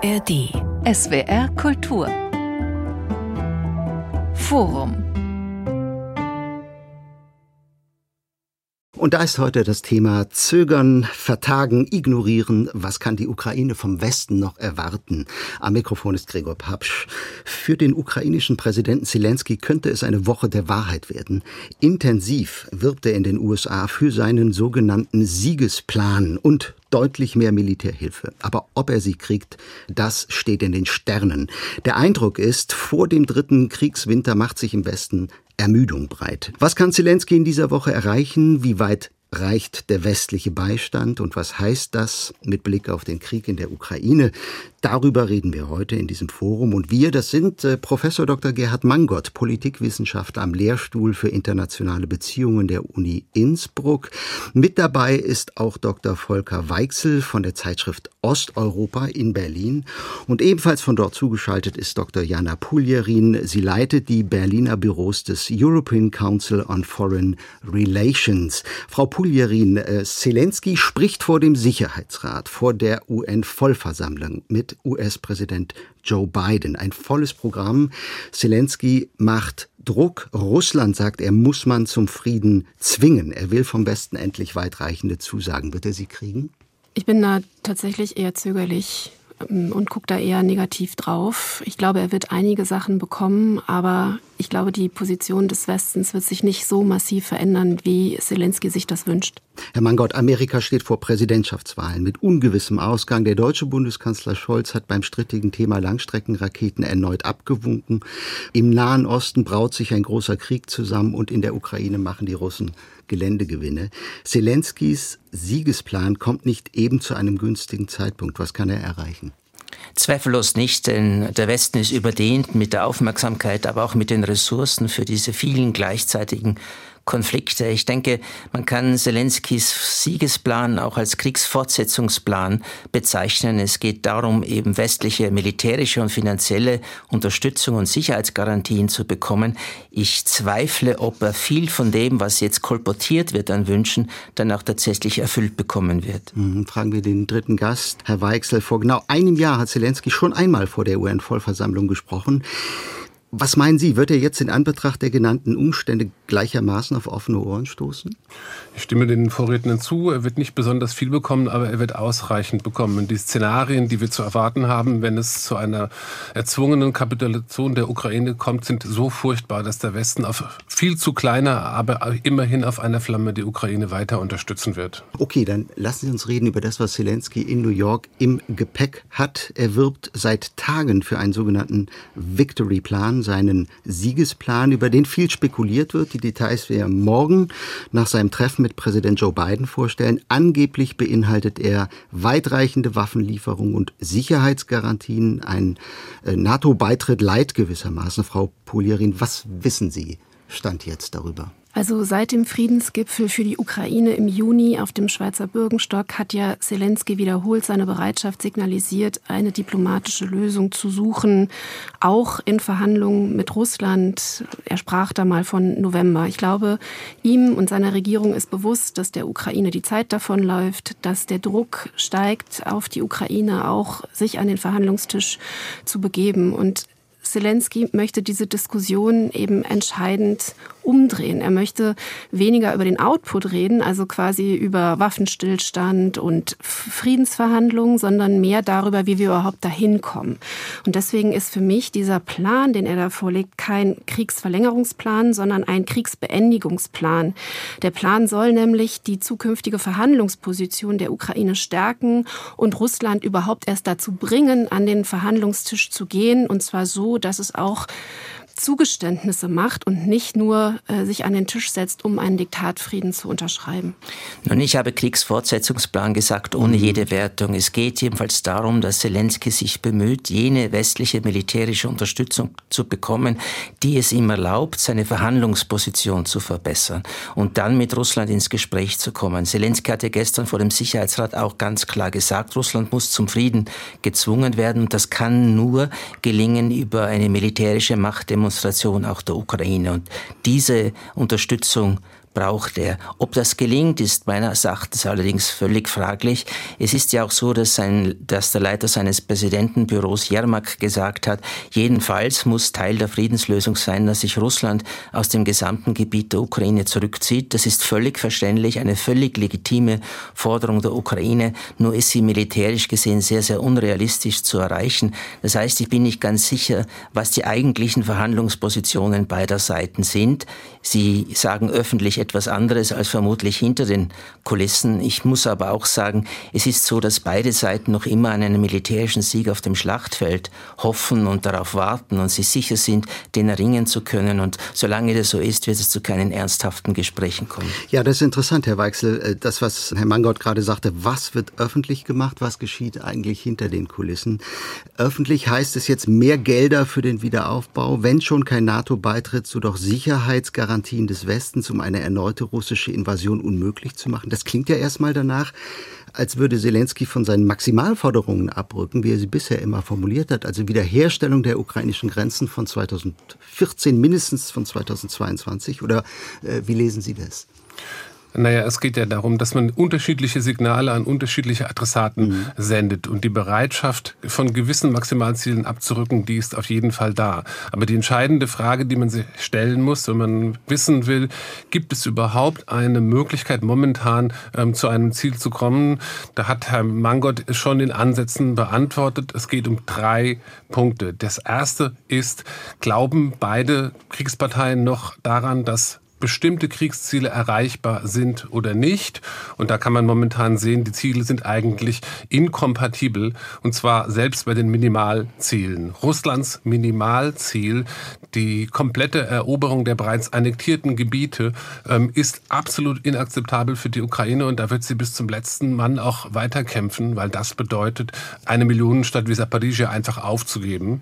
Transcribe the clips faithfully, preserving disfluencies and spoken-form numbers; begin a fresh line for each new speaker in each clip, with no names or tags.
A R D. S W R Kultur. Forum.
Und da ist heute das Thema Zögern, Vertagen, Ignorieren. Was kann die Ukraine vom Westen noch erwarten? Am Mikrofon ist Gregor Papsch. Für den ukrainischen Präsidenten Selenskyj könnte es eine Woche der Wahrheit werden. Intensiv wirbt er in den U S A für seinen sogenannten Siegesplan und deutlich mehr Militärhilfe. Aber ob er sie kriegt, das steht in den Sternen. Der Eindruck ist, vor dem dritten Kriegswinter macht sich im Westen Ermüdung breit. Was kann Selenskyj in dieser Woche erreichen? Wie weit reicht der westliche Beistand? Und was heißt das mit Blick auf den Krieg in der Ukraine? Darüber reden wir heute in diesem Forum. Und wir, das sind äh, Professor Doktor Gerhard Mangot, Politikwissenschaftler am Lehrstuhl für internationale Beziehungen der Uni Innsbruck. Mit dabei ist auch Doktor Volker Weichsel von der Zeitschrift Osteuropa in Berlin. Und ebenfalls von dort zugeschaltet ist Doktor Jana Puljerin. Sie leitet die Berliner Büros des European Council on Foreign Relations. Frau Puljerin, äh, Selenskyj spricht vor dem Sicherheitsrat, vor der U N-Vollversammlung mit U S-Präsident Joe Biden. Ein volles Programm. Selenskyj macht Druck. Russland, sagt er, muss man zum Frieden zwingen. Er will vom Westen endlich weitreichende Zusagen. Wird er sie kriegen?
Ich bin da tatsächlich eher zögerlich und gucke da eher negativ drauf. Ich glaube, er wird einige Sachen bekommen, aber ich glaube, die Position des Westens wird sich nicht so massiv verändern, wie Selenskyj sich das wünscht.
Herr Mangot, Amerika steht vor Präsidentschaftswahlen mit ungewissem Ausgang. Der deutsche Bundeskanzler Scholz hat beim strittigen Thema Langstreckenraketen erneut abgewunken. Im Nahen Osten braut sich ein großer Krieg zusammen und in der Ukraine machen die Russen Geländegewinne. Selenskyjs Siegesplan kommt nicht eben zu einem günstigen Zeitpunkt. Was kann er erreichen?
Zweifellos nicht, denn der Westen ist überdehnt mit der Aufmerksamkeit, aber auch mit den Ressourcen für diese vielen gleichzeitigen Konflikte. Ich denke, man kann Selenskyjs Siegesplan auch als Kriegsfortsetzungsplan bezeichnen. Es geht darum, eben westliche militärische und finanzielle Unterstützung und Sicherheitsgarantien zu bekommen. Ich zweifle, ob er viel von dem, was jetzt kolportiert wird an Wünschen, dann auch tatsächlich erfüllt bekommen wird.
Fragen wir den dritten Gast, Herr Weichsel. Vor genau einem Jahr hat Selenskyj schon einmal vor der U N-Vollversammlung gesprochen. Was meinen Sie, wird er jetzt in Anbetracht der genannten Umstände gleichermaßen auf offene Ohren stoßen?
Ich stimme den Vorrednern zu. Er wird nicht besonders viel bekommen, aber er wird ausreichend bekommen. Und die Szenarien, die wir zu erwarten haben, wenn es zu einer erzwungenen Kapitulation der Ukraine kommt, sind so furchtbar, dass der Westen auf viel zu kleiner, aber immerhin auf einer Flamme die Ukraine weiter unterstützen wird.
Okay, dann lassen Sie uns reden über das, was Selenskyj in New York im Gepäck hat. Er wirbt seit Tagen für einen sogenannten Victory-Plan, seinen Siegesplan, über den viel spekuliert wird. Die Details werden morgen nach seinem Treffen mit Präsident Joe Biden vorstellen. Angeblich beinhaltet er weitreichende Waffenlieferungen und Sicherheitsgarantien, ein äh, NATO-Beitritt light gewissermaßen. Frau Puljerin, was wissen Sie Stand jetzt darüber?
Also seit dem Friedensgipfel für die Ukraine im Juni auf dem Schweizer Bürgenstock hat ja Selenskyj wiederholt seine Bereitschaft signalisiert, eine diplomatische Lösung zu suchen, auch in Verhandlungen mit Russland. Er sprach da mal von November. Ich glaube, ihm und seiner Regierung ist bewusst, dass der Ukraine die Zeit davonläuft, dass der Druck steigt auf die Ukraine, auch sich an den Verhandlungstisch zu begeben. Und Selenskyj möchte diese Diskussion eben entscheidend umdrehen. Er möchte weniger über den Output reden, also quasi über Waffenstillstand und Friedensverhandlungen, sondern mehr darüber, wie wir überhaupt dahin kommen. Und deswegen ist für mich dieser Plan, den er da vorlegt, kein Kriegsverlängerungsplan, sondern ein Kriegsbeendigungsplan. Der Plan soll nämlich die zukünftige Verhandlungsposition der Ukraine stärken und Russland überhaupt erst dazu bringen, an den Verhandlungstisch zu gehen, und zwar so, dass es auch Zugeständnisse macht und nicht nur äh, sich an den Tisch setzt, um einen Diktatfrieden zu unterschreiben.
Nun, ich habe Kriegsfortsetzungsplan gesagt, ohne jede Wertung. Es geht jedenfalls darum, dass Selenskyj sich bemüht, jene westliche militärische Unterstützung zu bekommen, die es ihm erlaubt, seine Verhandlungsposition zu verbessern und dann mit Russland ins Gespräch zu kommen. Selenskyj hatte gestern vor dem Sicherheitsrat auch ganz klar gesagt, Russland muss zum Frieden gezwungen werden, und das kann nur gelingen über eine militärische Machtdemonstration auch der Ukraine. Und diese Unterstützung braucht er. Ob das gelingt, ist meines Erachtens allerdings völlig fraglich. Es ist ja auch so, dass, sein, dass der Leiter seines Präsidentenbüros Jermak gesagt hat, jedenfalls muss Teil der Friedenslösung sein, dass sich Russland aus dem gesamten Gebiet der Ukraine zurückzieht. Das ist völlig verständlich, eine völlig legitime Forderung der Ukraine, nur ist sie militärisch gesehen sehr, sehr unrealistisch zu erreichen. Das heißt, ich bin nicht ganz sicher, was die eigentlichen Verhandlungspositionen beider Seiten sind. Sie sagen öffentlich etwas anderes als vermutlich hinter den Kulissen. Ich muss aber auch sagen, es ist so, dass beide Seiten noch immer an einen militärischen Sieg auf dem Schlachtfeld hoffen und darauf warten und sich sicher sind, den erringen zu können. Und solange das so ist, wird es zu keinen ernsthaften Gesprächen kommen.
Ja, das ist interessant, Herr Weichsel. Das, was Herr Mangold gerade sagte, was wird öffentlich gemacht, was geschieht eigentlich hinter den Kulissen? Öffentlich heißt es jetzt mehr Gelder für den Wiederaufbau, wenn schon kein NATO-Beitritt, so doch Sicherheitsgarantien des Westens, um eine erneute russische Invasion unmöglich zu machen. Das klingt ja erstmal danach, als würde Selenskyj von seinen Maximalforderungen abrücken, wie er sie bisher immer formuliert hat, also Wiederherstellung der ukrainischen Grenzen von zweitausendvierzehn, mindestens von zweitausendzweiundzwanzig. Oder äh, wie lesen Sie das?
Naja, es geht ja darum, dass man unterschiedliche Signale an unterschiedliche Adressaten mhm. sendet. Und die Bereitschaft, von gewissen Maximalzielen abzurücken, die ist auf jeden Fall da. Aber die entscheidende Frage, die man sich stellen muss, wenn man wissen will, gibt es überhaupt eine Möglichkeit, momentan ähm, zu einem Ziel zu kommen? Da hat Herr Mangold schon in Ansätzen beantwortet. Es geht um drei Punkte. Das erste ist, glauben beide Kriegsparteien noch daran, dass bestimmte Kriegsziele erreichbar sind oder nicht. Und da kann man momentan sehen, die Ziele sind eigentlich inkompatibel. Und zwar selbst bei den Minimalzielen. Russlands Minimalziel, die komplette Eroberung der bereits annektierten Gebiete, ähm, ist absolut inakzeptabel für die Ukraine. Und da wird sie bis zum letzten Mann auch weiterkämpfen, weil das bedeutet, eine Millionenstadt wie Zaporizhzhia einfach aufzugeben.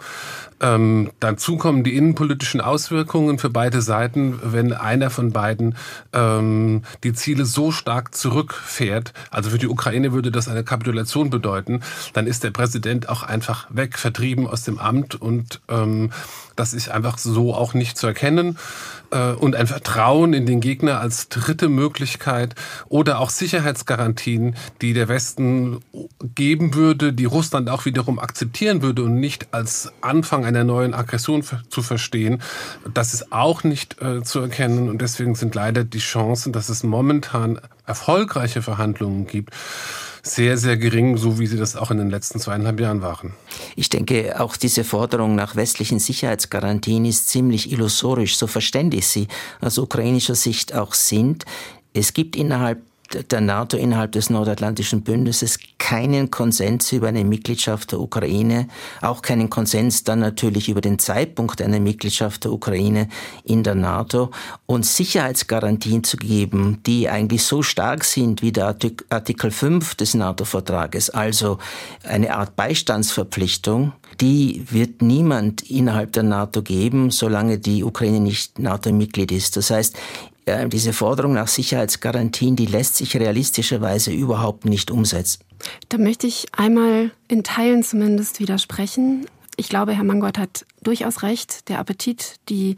Ähm, dazu kommen die innenpolitischen Auswirkungen für beide Seiten, wenn einer von beiden ähm, die Ziele so stark zurückfährt. Also für die Ukraine würde das eine Kapitulation bedeuten. Dann ist der Präsident auch einfach weg, vertrieben aus dem Amt und ähm, das ist einfach so auch nicht zu erkennen. Und ein Vertrauen in den Gegner als dritte Möglichkeit oder auch Sicherheitsgarantien, die der Westen geben würde, die Russland auch wiederum akzeptieren würde und nicht als Anfang einer neuen Aggression zu verstehen. Das ist auch nicht äh, zu erkennen und deswegen sind leider die Chancen, dass es momentan erfolgreiche Verhandlungen gibt, sehr, sehr gering, so wie sie das auch in den letzten zweieinhalb Jahren waren.
Ich denke, auch diese Forderung nach westlichen Sicherheitsgarantien ist ziemlich illusorisch, so verständlich sie aus ukrainischer Sicht auch sind. Es gibt innerhalb der NATO, innerhalb des Nordatlantischen Bündnisses keinen Konsens über eine Mitgliedschaft der Ukraine, auch keinen Konsens dann natürlich über den Zeitpunkt einer Mitgliedschaft der Ukraine in der NATO und Sicherheitsgarantien zu geben, die eigentlich so stark sind wie der Artikel fünf des NATO-Vertrages, also eine Art Beistandsverpflichtung, die wird niemand innerhalb der NATO geben, solange die Ukraine nicht NATO-Mitglied ist. Das heißt, diese Forderung nach Sicherheitsgarantien, die lässt sich realistischerweise überhaupt nicht umsetzen.
Da möchte ich einmal in Teilen zumindest widersprechen. Ich glaube, Herr Mangold hat durchaus recht. Der Appetit, die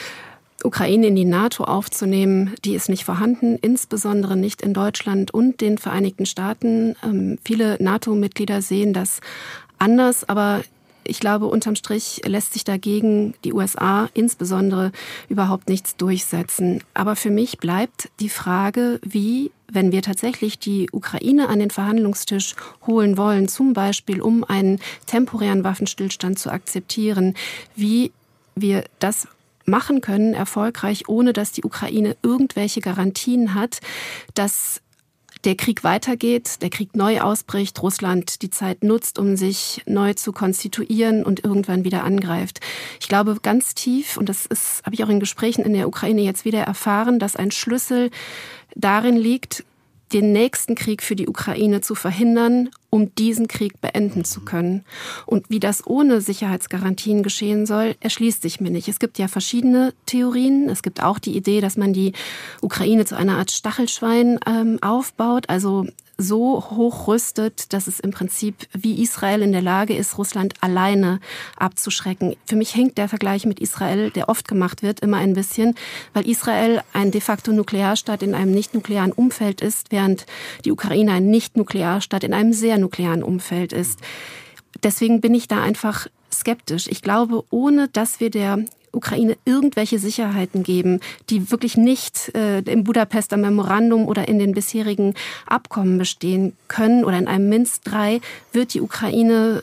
Ukraine in die NATO aufzunehmen, die ist nicht vorhanden, insbesondere nicht in Deutschland und den Vereinigten Staaten. Ähm, viele NATO-Mitglieder sehen das anders, aber ich glaube, unterm Strich lässt sich dagegen die U S A insbesondere überhaupt nichts durchsetzen. Aber für mich bleibt die Frage, wie, wenn wir tatsächlich die Ukraine an den Verhandlungstisch holen wollen, zum Beispiel um einen temporären Waffenstillstand zu akzeptieren, wie wir das machen können, erfolgreich, ohne dass die Ukraine irgendwelche Garantien hat, dass der Krieg weitergeht, der Krieg neu ausbricht, Russland die Zeit nutzt, um sich neu zu konstituieren und irgendwann wieder angreift. Ich glaube ganz tief, und das ist, habe ich auch in Gesprächen in der Ukraine jetzt wieder erfahren, dass ein Schlüssel darin liegt, den nächsten Krieg für die Ukraine zu verhindern, um diesen Krieg beenden zu können. Und wie das ohne Sicherheitsgarantien geschehen soll, erschließt sich mir nicht. Es gibt ja verschiedene Theorien. Es gibt auch die Idee, dass man die Ukraine zu einer Art Stachelschwein ähm, aufbaut, also so hoch rüstet, dass es im Prinzip wie Israel in der Lage ist, Russland alleine abzuschrecken. Für mich hinkt der Vergleich mit Israel, der oft gemacht wird, immer ein bisschen, weil Israel ein de facto Nuklearstaat in einem nicht-nuklearen Umfeld ist, während die Ukraine ein nicht-Nuklearstaat in einem sehr nuklearen Umfeld ist. Deswegen bin ich da einfach skeptisch. Ich glaube, ohne dass wir der Ukraine irgendwelche Sicherheiten geben, die wirklich nicht äh, im Budapester Memorandum oder in den bisherigen Abkommen bestehen können oder in einem Minsk drei, wird die Ukraine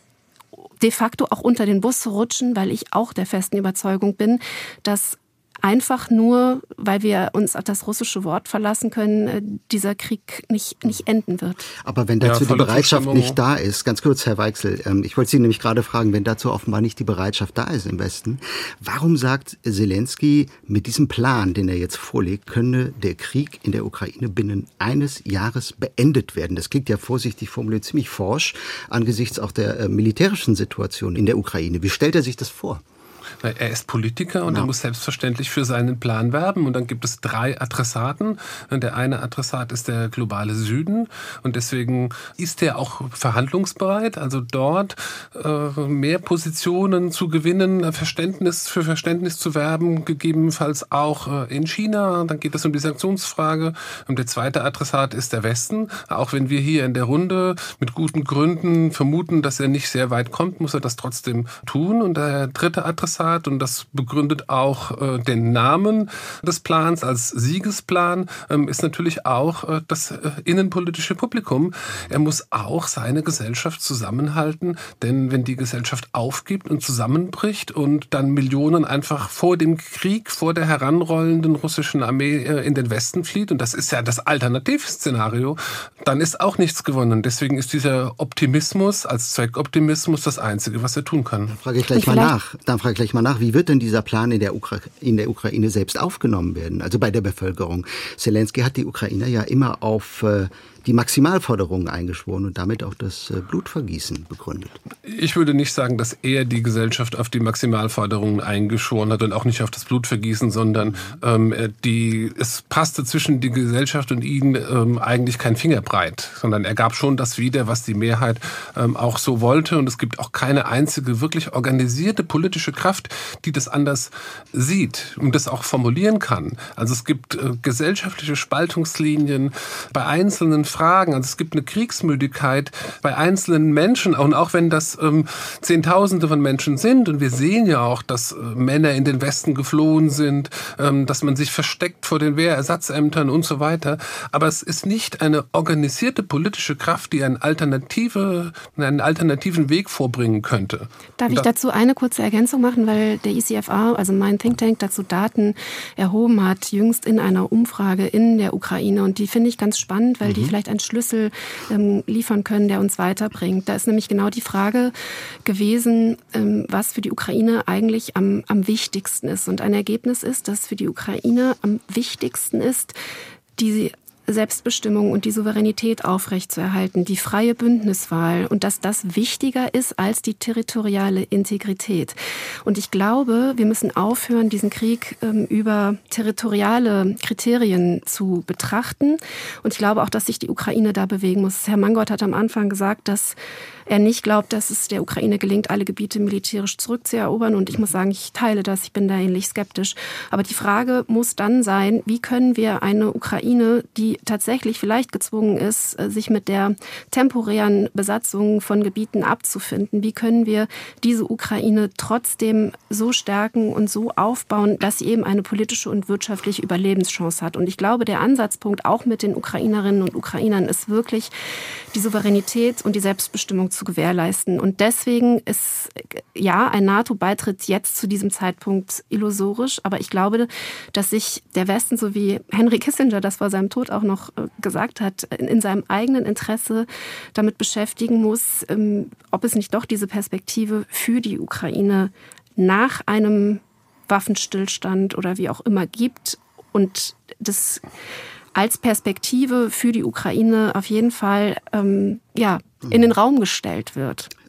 de facto auch unter den Bus rutschen, weil ich auch der festen Überzeugung bin, dass einfach nur, weil wir uns auf das russische Wort verlassen können, dieser Krieg nicht, nicht enden wird.
Aber wenn dazu ja, die Bereitschaft nicht da ist, ganz kurz, Herr Weichsel, ich wollte Sie nämlich gerade fragen, wenn dazu offenbar nicht die Bereitschaft da ist im Westen, warum sagt Selenskyj, mit diesem Plan, den er jetzt vorlegt, könne der Krieg in der Ukraine binnen eines Jahres beendet werden? Das klingt ja vorsichtig formuliert ziemlich forsch angesichts auch der äh, militärischen Situation in der Ukraine. Wie stellt er sich das vor?
Er ist Politiker und ja. er muss selbstverständlich für seinen Plan werben. Und dann gibt es drei Adressaten. Der eine Adressat ist der globale Süden. Und deswegen ist er auch verhandlungsbereit. Also dort äh, mehr Positionen zu gewinnen, Verständnis für Verständnis zu werben, gegebenenfalls auch äh, in China. Dann geht es um die Sanktionsfrage. Und der zweite Adressat ist der Westen. Auch wenn wir hier in der Runde mit guten Gründen vermuten, dass er nicht sehr weit kommt, muss er das trotzdem tun. Und der dritte Adressat, und das begründet auch äh, den Namen des Plans als Siegesplan, ähm, ist natürlich auch äh, das äh, innenpolitische Publikum. Er muss auch seine Gesellschaft zusammenhalten, denn wenn die Gesellschaft aufgibt und zusammenbricht und dann Millionen einfach vor dem Krieg, vor der heranrollenden russischen Armee äh, in den Westen flieht, und das ist ja das Alternativszenario, dann ist auch nichts gewonnen. Deswegen ist dieser Optimismus als Zweckoptimismus das Einzige, was er tun kann.
Dann frage ich gleich mal nach. Dann frage ich gleich mal nach, wie wird denn dieser Plan in der, Ukra- in der Ukraine selbst aufgenommen werden, also bei der Bevölkerung? Selenskyj hat die Ukrainer ja immer auf äh, die Maximalforderungen eingeschworen und damit auch das äh, Blutvergießen begründet.
Ich würde nicht sagen, dass er die Gesellschaft auf die Maximalforderungen eingeschworen hat und auch nicht auf das Blutvergießen, sondern ähm, die, es passte zwischen die Gesellschaft und ihn ähm, eigentlich kein Fingerbreit, sondern er gab schon das wieder, was die Mehrheit ähm, auch so wollte, und es gibt auch keine einzige wirklich organisierte politische Kraft, die das anders sieht und das auch formulieren kann. Also es gibt äh, gesellschaftliche Spaltungslinien bei einzelnen Fragen. Also es gibt eine Kriegsmüdigkeit bei einzelnen Menschen, und auch wenn das ähm, Zehntausende von Menschen sind, und wir sehen ja auch, dass äh, Männer in den Westen geflohen sind, ähm, dass man sich versteckt vor den Wehrersatzämtern und so weiter. Aber es ist nicht eine organisierte politische Kraft, die eine Alternative, einen alternativen Weg vorbringen könnte.
Darf ich dazu eine kurze Ergänzung machen, weil der I C F R, also mein Think Tank, dazu Daten erhoben hat, jüngst in einer Umfrage in der Ukraine, und die finde ich ganz spannend, weil mhm. die vielleicht einen Schlüssel ähm, liefern können, der uns weiterbringt. Da ist nämlich genau die Frage gewesen, ähm, was für die Ukraine eigentlich am, am wichtigsten ist. Und ein Ergebnis ist, dass für die Ukraine am wichtigsten ist, die Selbstbestimmung und die Souveränität aufrechtzuerhalten, die freie Bündniswahl, und dass das wichtiger ist als die territoriale Integrität. Und ich glaube, wir müssen aufhören, diesen Krieg ähm, über territoriale Kriterien zu betrachten. Und ich glaube auch, dass sich die Ukraine da bewegen muss. Herr Mangold hat am Anfang gesagt, dass er nicht glaubt, dass es der Ukraine gelingt, alle Gebiete militärisch zurückzuerobern. Und ich muss sagen, ich teile das, ich bin da ähnlich skeptisch. Aber die Frage muss dann sein, wie können wir eine Ukraine, die tatsächlich vielleicht gezwungen ist, sich mit der temporären Besatzung von Gebieten abzufinden, wie können wir diese Ukraine trotzdem so stärken und so aufbauen, dass sie eben eine politische und wirtschaftliche Überlebenschance hat. Und ich glaube, der Ansatzpunkt auch mit den Ukrainerinnen und Ukrainern ist wirklich, die Souveränität und die Selbstbestimmung zu gewährleisten. Und deswegen ist ja ein NATO-Beitritt jetzt zu diesem Zeitpunkt illusorisch. Aber ich glaube, dass sich der Westen, so wie Henry Kissinger das vor seinem Tod auch noch gesagt hat, in seinem eigenen Interesse damit beschäftigen muss, ob es nicht doch diese Perspektive für die Ukraine nach einem Waffenstillstand oder wie auch immer gibt, und das als Perspektive für die Ukraine auf jeden Fall ähm, ja, in den Raum gestellt wird.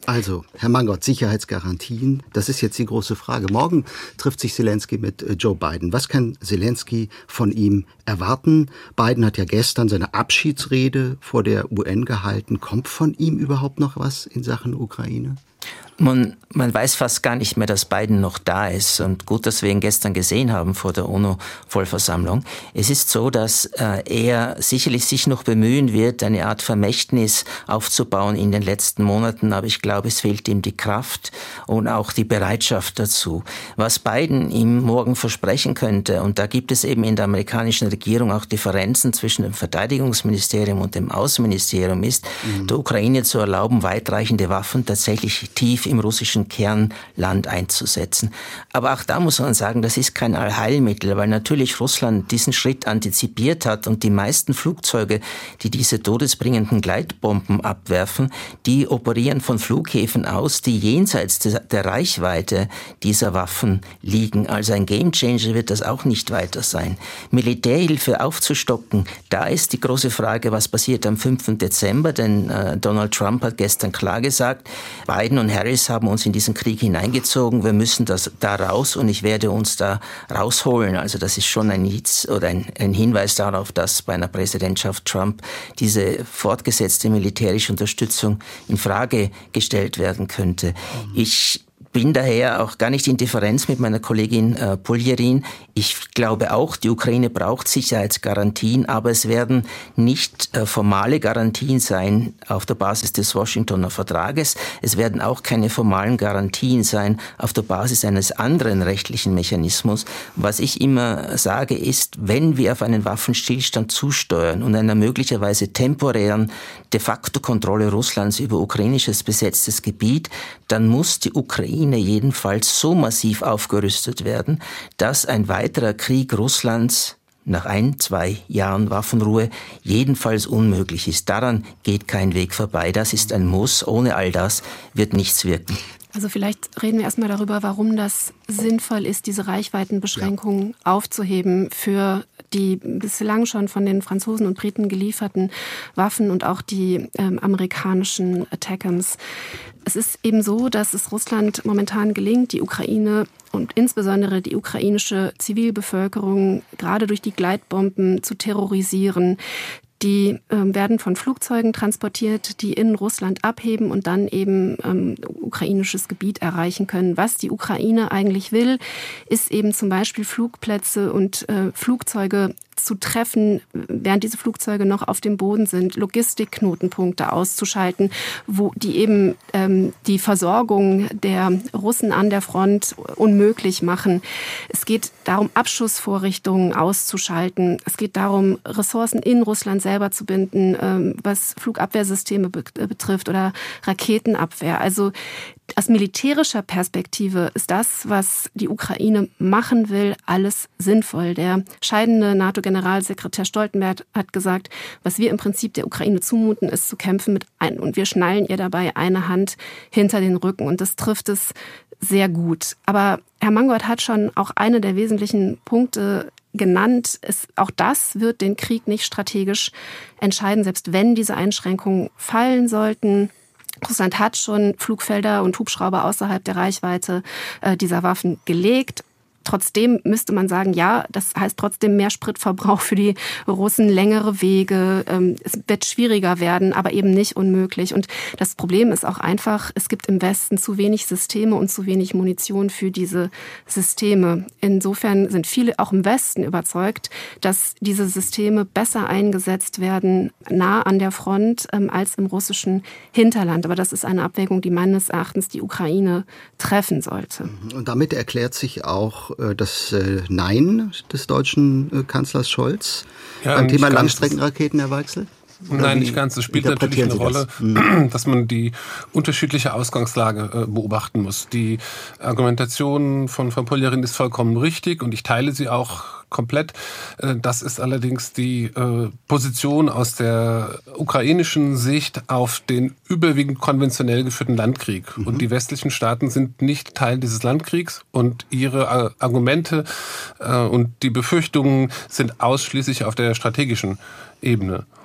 Also, Herr Mangold, Sicherheitsgarantien, das ist jetzt die große Frage. Morgen trifft sich Zelensky mit Joe Biden. Was kann Zelensky von ihm erwarten? Biden hat ja gestern seine Abschiedsrede vor der U N gehalten. Kommt von ihm überhaupt noch was in Sachen Ukraine?
Man, man weiß fast gar nicht mehr, dass Biden noch da ist. Und gut, dass wir ihn gestern gesehen haben vor der UNO-Vollversammlung. Es ist so, dass äh, er sicherlich sich noch bemühen wird, eine Art Vermächtnis aufzubauen in den letzten Monaten. Aber ich glaube, es fehlt ihm die Kraft und auch die Bereitschaft dazu. Was Biden ihm morgen versprechen könnte, und da gibt es eben in der amerikanischen Regierung auch Differenzen zwischen dem Verteidigungsministerium und dem Außenministerium, ist, mhm. der Ukraine zu erlauben, weitreichende Waffen tatsächlich tief im russischen Kernland einzusetzen. Aber auch da muss man sagen, das ist kein Allheilmittel, weil natürlich Russland diesen Schritt antizipiert hat und die meisten Flugzeuge, die diese todesbringenden Gleitbomben abwerfen, die operieren von Flughäfen aus, die jenseits der Reichweite dieser Waffen liegen. Also ein Gamechanger wird das auch nicht weiter sein. Militärhilfe aufzustocken, da ist die große Frage, was passiert am fünften Dezember, denn äh, Donald Trump hat gestern klar gesagt, Biden und Harris haben uns in diesen Krieg hineingezogen. Wir müssen das da raus und ich werde uns da rausholen. Also das ist schon ein Hitz oder ein, ein Hinweis darauf, dass bei einer Präsidentschaft Trump diese fortgesetzte militärische Unterstützung in Frage gestellt werden könnte. Ich bin daher auch gar nicht in Differenz mit meiner Kollegin äh, Puljerin. Ich glaube auch, die Ukraine braucht Sicherheitsgarantien, aber es werden nicht äh, formale Garantien sein auf der Basis des Washingtoner Vertrages. Es werden auch keine formalen Garantien sein auf der Basis eines anderen rechtlichen Mechanismus. Was ich immer sage ist, wenn wir auf einen Waffenstillstand zusteuern und einer möglicherweise temporären de facto Kontrolle Russlands über ukrainisches besetztes Gebiet, dann muss die Ukraine jedenfalls so massiv aufgerüstet werden, dass ein weiterer Krieg Russlands nach ein, zwei Jahren Waffenruhe jedenfalls unmöglich ist. Daran geht kein Weg vorbei. Das ist ein Muss. Ohne all das wird nichts wirken.
Also vielleicht reden wir erstmal darüber, warum das sinnvoll ist, diese Reichweitenbeschränkungen ja. aufzuheben für die bislang schon von den Franzosen und Briten gelieferten Waffen und auch die ähm, amerikanischen Attackams. Es ist eben so, dass es Russland momentan gelingt, die Ukraine und insbesondere die ukrainische Zivilbevölkerung gerade durch die Gleitbomben zu terrorisieren. Die ähm, werden von Flugzeugen transportiert, die in Russland abheben und dann eben ähm, ukrainisches Gebiet erreichen können. Was die Ukraine eigentlich will, ist eben zum Beispiel Flugplätze und äh, Flugzeuge zu treffen, während diese Flugzeuge noch auf dem Boden sind, Logistikknotenpunkte auszuschalten, wo die eben ähm, die Versorgung der Russen an der Front unmöglich machen. Es geht darum, Abschussvorrichtungen auszuschalten. Es geht darum, Ressourcen in Russland selber zu binden, ähm, was Flugabwehrsysteme be- betrifft oder Raketenabwehr. Also aus militärischer Perspektive ist das, was die Ukraine machen will, alles sinnvoll. Der scheidende NATO-Generalsekretär Stoltenberg hat gesagt, was wir im Prinzip der Ukraine zumuten, ist zu kämpfen mit ein und wir schnallen ihr dabei eine Hand hinter den Rücken und das trifft es sehr gut. Aber Herr Mangold hat schon auch eine der wesentlichen Punkte genannt. Es, auch das wird den Krieg nicht strategisch entscheiden, selbst wenn diese Einschränkungen fallen sollten. Russland hat schon Flugfelder und Hubschrauber außerhalb der Reichweite äh, dieser Waffen gelegt. Trotzdem müsste man sagen, ja, das heißt trotzdem mehr Spritverbrauch für die Russen, längere Wege. Ähm, es wird schwieriger werden, aber eben nicht unmöglich. Und das Problem ist auch einfach, es gibt im Westen zu wenig Systeme und zu wenig Munition für diese Systeme. Insofern sind viele auch im Westen überzeugt, dass diese Systeme besser eingesetzt werden, nah an der Front, ähm, als im russischen Hinterland. Aber das ist eine Abwägung, die meines Erachtens die Ukraine treffen sollte.
Und damit erklärt sich auch das Nein des deutschen Kanzlers Scholz ja, beim Thema Langstreckenraketen, Herr Weichsel?
Nein, nicht ganz. Es spielt natürlich eine Rolle, das? dass man die unterschiedliche Ausgangslage beobachten muss. Die Argumentation von Frau Puljerin ist vollkommen richtig und ich teile sie auch komplett. Das ist allerdings die Position aus der ukrainischen Sicht auf den überwiegend konventionell geführten Landkrieg. Mhm. Und die westlichen Staaten sind nicht Teil dieses Landkriegs und ihre Argumente und die Befürchtungen sind ausschließlich auf der strategischen Ebene.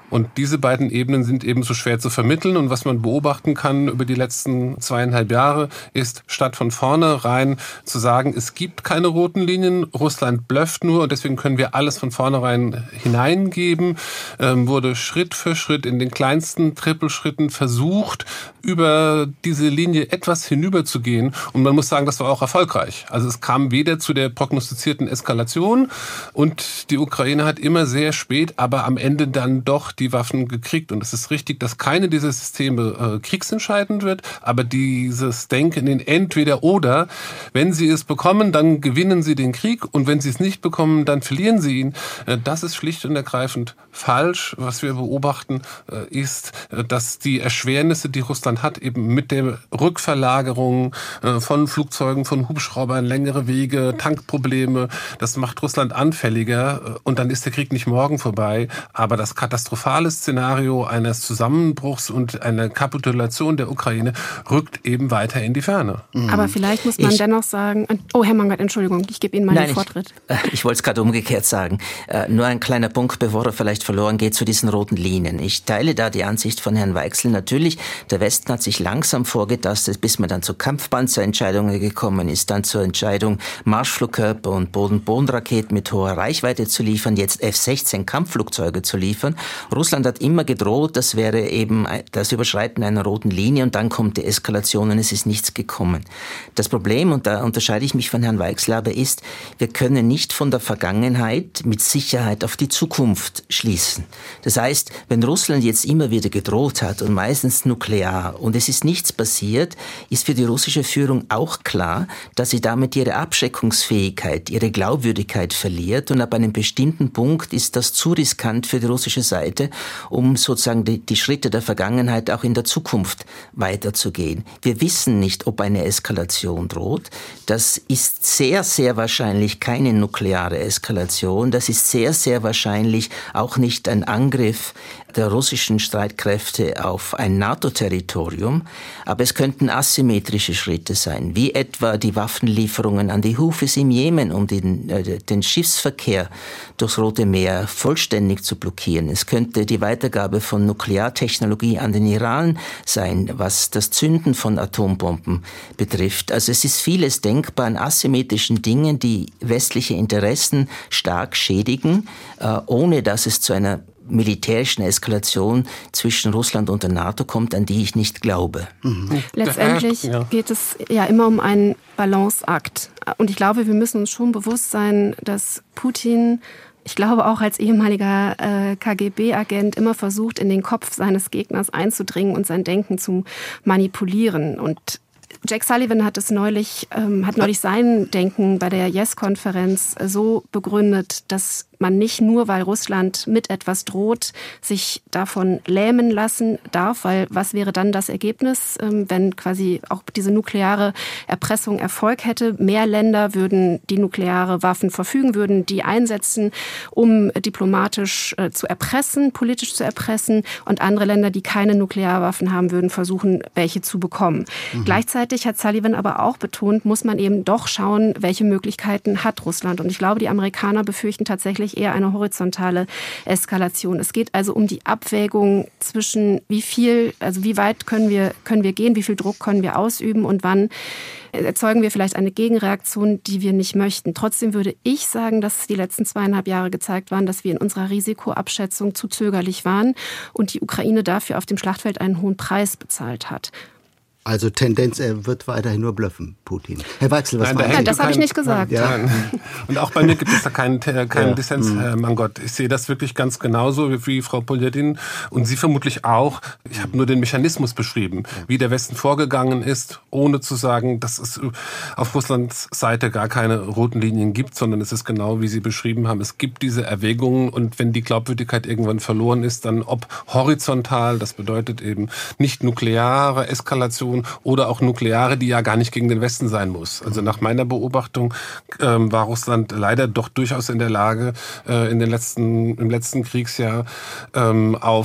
Und diese beiden Ebenen sind eben so schwer zu vermitteln. Und was man beobachten kann über die letzten zweieinhalb Jahre, ist, statt von vornherein zu sagen, es gibt keine roten Linien, Russland blufft nur und deswegen können wir alles von vornherein hineingeben, ähm, wurde Schritt für Schritt in den kleinsten Trippelschritten versucht, über diese Linie etwas hinüberzugehen. Und man muss sagen, das war auch erfolgreich. Also es kam weder zu der prognostizierten Eskalation und die Ukraine hat immer sehr spät, aber am Ende dann doch die Waffen gekriegt. Und es ist richtig, dass keine dieser Systeme äh, kriegsentscheidend wird, aber dieses Denken in entweder oder, wenn sie es bekommen, dann gewinnen sie den Krieg und wenn sie es nicht bekommen, dann verlieren sie ihn. Äh, das ist schlicht und ergreifend falsch. Was wir beobachten, äh, ist, äh, dass die Erschwernisse, die Russland hat, eben mit der Rückverlagerung äh, von Flugzeugen, von Hubschraubern, längere Wege, Tankprobleme, das macht Russland anfälliger äh, und dann ist der Krieg nicht morgen vorbei, aber das katastrophale Szenario eines Zusammenbruchs und einer Kapitulation der Ukraine rückt eben weiter in die Ferne.
Mhm. Aber vielleicht muss man ich, dennoch sagen, oh Herr Mangert, Entschuldigung, ich gebe Ihnen mal den Vortritt.
Ich, ich wollte es gerade umgekehrt sagen. Äh, nur ein kleiner Punkt, bevor er vielleicht verloren geht, zu diesen roten Linien. Ich teile da die Ansicht von Herrn Weichsel. Natürlich, der Westen hat sich langsam vorgetastet, bis man dann zu Kampfpanzerentscheidungen gekommen ist, dann zur Entscheidung, Marschflugkörper und Boden-Boden-Raketen mit hoher Reichweite zu liefern, jetzt F sechzehn Kampfflugzeuge zu liefern. Russland hat immer gedroht, das wäre eben das Überschreiten einer roten Linie und dann kommt die Eskalation und es ist nichts gekommen. Das Problem, und da unterscheide ich mich von Herrn Weichsel, aber ist, wir können nicht von der Vergangenheit mit Sicherheit auf die Zukunft schließen. Das heißt, wenn Russland jetzt immer wieder gedroht hat und meistens nuklear und es ist nichts passiert, ist für die russische Führung auch klar, dass sie damit ihre Abschreckungsfähigkeit, ihre Glaubwürdigkeit verliert und ab einem bestimmten Punkt ist das zu riskant für die russische Seite, um sozusagen die, die Schritte der Vergangenheit auch in der Zukunft weiterzugehen. Wir wissen nicht, ob eine Eskalation droht. Das ist sehr, sehr wahrscheinlich keine nukleare Eskalation. Das ist sehr, sehr wahrscheinlich auch nicht ein Angriff der russischen Streitkräfte auf ein NATO-Territorium. Aber es könnten asymmetrische Schritte sein, wie etwa die Waffenlieferungen an die Houthis im Jemen, um den, äh, den Schiffsverkehr durchs Rote Meer vollständig zu blockieren. Es könnte die Weitergabe von Nukleartechnologie an den Iran sein, was das Zünden von Atombomben betrifft. Also es ist vieles denkbar an asymmetrischen Dingen, die westliche Interessen stark schädigen, äh, ohne dass es zu einer militärischen Eskalation zwischen Russland und der NATO kommt, an die ich nicht glaube.
Mhm. Letztendlich ja. geht es ja immer um einen Balanceakt. Und ich glaube, wir müssen uns schon bewusst sein, dass Putin, ich glaube auch als ehemaliger äh, K G B-Agent, immer versucht, in den Kopf seines Gegners einzudringen und sein Denken zu manipulieren. Und Jack Sullivan hat es neulich, ähm, hat neulich sein Denken bei der Yes-Konferenz so begründet, dass man nicht nur, weil Russland mit etwas droht, sich davon lähmen lassen darf, weil was wäre dann das Ergebnis, wenn quasi auch diese nukleare Erpressung Erfolg hätte? Mehr Länder würden die nukleare Waffen verfügen, würden die einsetzen, um diplomatisch zu erpressen, politisch zu erpressen, und andere Länder, die keine Nuklearwaffen haben, würden versuchen, welche zu bekommen. Mhm. Gleichzeitig hat Sullivan aber auch betont, muss man eben doch schauen, welche Möglichkeiten hat Russland. Und ich glaube, die Amerikaner befürchten tatsächlich eher eine horizontale Eskalation. Es geht also um die Abwägung zwischen wie viel, also wie weit können wir, können wir gehen, wie viel Druck können wir ausüben und wann erzeugen wir vielleicht eine Gegenreaktion, die wir nicht möchten. Trotzdem würde ich sagen, dass die letzten zweieinhalb Jahre gezeigt waren, dass wir in unserer Risikoabschätzung zu zögerlich waren und die Ukraine dafür auf dem Schlachtfeld einen hohen Preis bezahlt hat.
Also Tendenz, er wird weiterhin nur bluffen, Putin. Herr Weichsel, was
Nein, da Nein, das habe ich nicht gesagt.
Ja. Und auch bei mir gibt es da keinen, keinen ja. Dissens, Herr Mangott. Ich sehe das wirklich ganz genauso wie, wie Frau Poljadin und Sie vermutlich auch. Ich habe nur den Mechanismus beschrieben, wie der Westen vorgegangen ist, ohne zu sagen, dass es auf Russlands Seite gar keine roten Linien gibt, sondern es ist genau, wie Sie beschrieben haben. Es gibt diese Erwägungen und wenn die Glaubwürdigkeit irgendwann verloren ist, dann ob horizontal, das bedeutet eben nicht nukleare Eskalation, oder auch nukleare, die ja gar nicht gegen den Westen sein muss. Also nach meiner Beobachtung ähm, war Russland leider doch durchaus in der Lage, äh, in den letzten, im letzten Kriegsjahr ähm, auf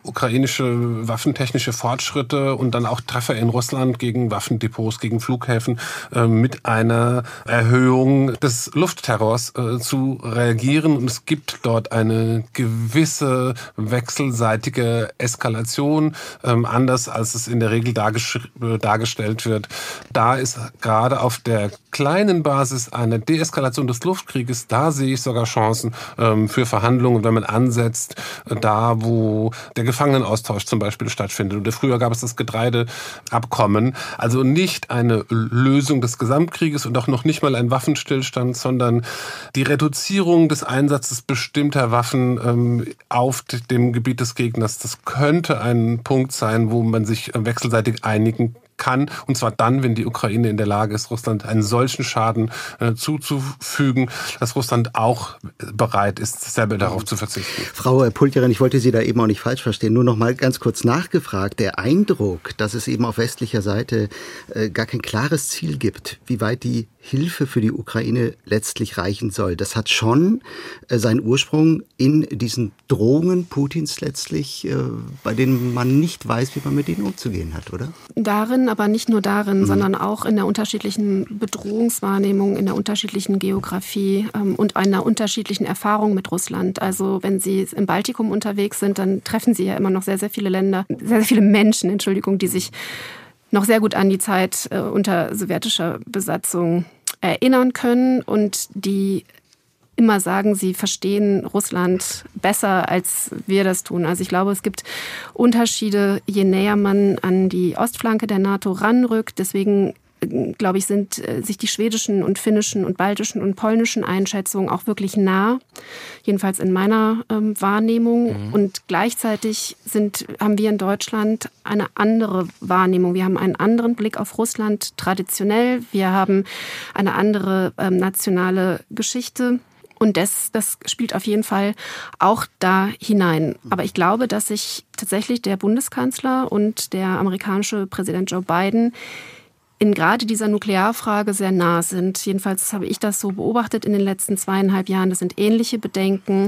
ukrainische waffentechnische Fortschritte und dann auch Treffer in Russland gegen Waffendepots, gegen Flughäfen äh, mit einer Erhöhung des Luftterrors äh, zu reagieren. Und es gibt dort eine gewisse wechselseitige Eskalation, äh, anders als es in der Regel dargesch- dargestellt wird. Da ist gerade auf der kleinen Basis eine Deeskalation des Luftkrieges, da sehe ich sogar Chancen äh, für Verhandlungen, wenn man ansetzt, äh, da wo der Gefangenenaustausch zum Beispiel stattfindet. Oder früher gab es das Getreideabkommen. Also nicht eine Lösung des Gesamtkrieges und auch noch nicht mal ein Waffenstillstand, sondern die Reduzierung des Einsatzes bestimmter Waffen ähm, auf dem Gebiet des Gegners. Das könnte ein Punkt sein, wo man sich wechselseitig einigen kann, und zwar dann, wenn die Ukraine in der Lage ist, Russland einen solchen Schaden äh, zuzufügen, dass Russland auch bereit ist, selber darauf zu verzichten.
Frau Pultjeren, ich wollte Sie da eben auch nicht falsch verstehen, nur noch mal ganz kurz nachgefragt. Der Eindruck, dass es eben auf westlicher Seite äh, gar kein klares Ziel gibt, wie weit die Hilfe für die Ukraine letztlich reichen soll, das hat schon äh, seinen Ursprung in diesen Drohungen Putins letztlich, äh, bei denen man nicht weiß, wie man mit denen umzugehen hat, oder?
Darin, aber nicht nur darin, mhm. sondern auch in der unterschiedlichen Bedrohungswahrnehmung, in der unterschiedlichen Geografie ähm, und einer unterschiedlichen Erfahrung mit Russland. Also wenn Sie im Baltikum unterwegs sind, dann treffen Sie ja immer noch sehr, sehr viele Länder, sehr, sehr viele Menschen, Entschuldigung, die sich noch sehr gut an die Zeit äh, unter sowjetischer Besatzung erinnern können und die immer sagen, sie verstehen Russland besser, als wir das tun. Also ich glaube, es gibt Unterschiede, je näher man an die Ostflanke der NATO ranrückt. Deswegen, glaube ich, sind sich die schwedischen und finnischen und baltischen und polnischen Einschätzungen auch wirklich nah. Jedenfalls in meiner ähm, Wahrnehmung. Mhm. Und gleichzeitig sind, haben wir in Deutschland eine andere Wahrnehmung. Wir haben einen anderen Blick auf Russland traditionell. Wir haben eine andere ähm, nationale Geschichte. Und das, das spielt auf jeden Fall auch da hinein. Aber ich glaube, dass sich tatsächlich der Bundeskanzler und der amerikanische Präsident Joe Biden in gerade dieser Nuklearfrage sehr nah sind. Jedenfalls habe ich das so beobachtet in den letzten zweieinhalb Jahren. Das sind ähnliche Bedenken.